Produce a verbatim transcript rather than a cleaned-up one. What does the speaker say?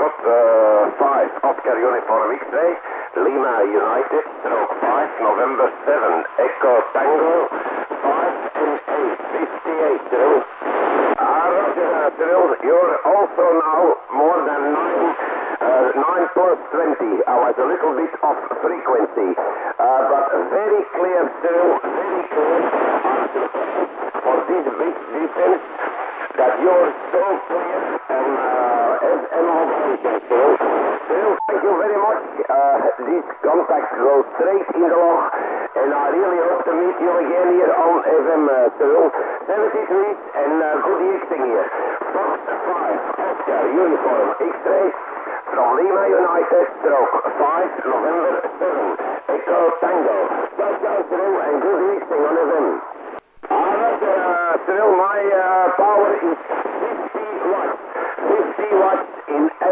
Foxtrot uh, five, Oscar Uniform X-ray, Lima United, stroke five, November seven, Echo Tango, five and eight, fifty-eight, Cyril. Ah, Roger, uh, Cyril, you're also now more than nine, uh, nine plus twenty. I was a little bit off frequency, uh, but very clear, Cyril, very clear for this big defense that you're so clear and uh, as an organization, Cyril. Cyril, thank you very much. Uh, this contact goes straight in the log, and I really hope to meet you again here on F M, uh, Cyril. seventy-three and uh, good evening here. Fox five, Oscar Uniform X-ray, from Lima United, stroke five, November seven, Echo Tango. Ciao, ciao, Cyril, and good evening on F M. Alright, uh, Cyril, my uh, power is fifty watts. fifty watts in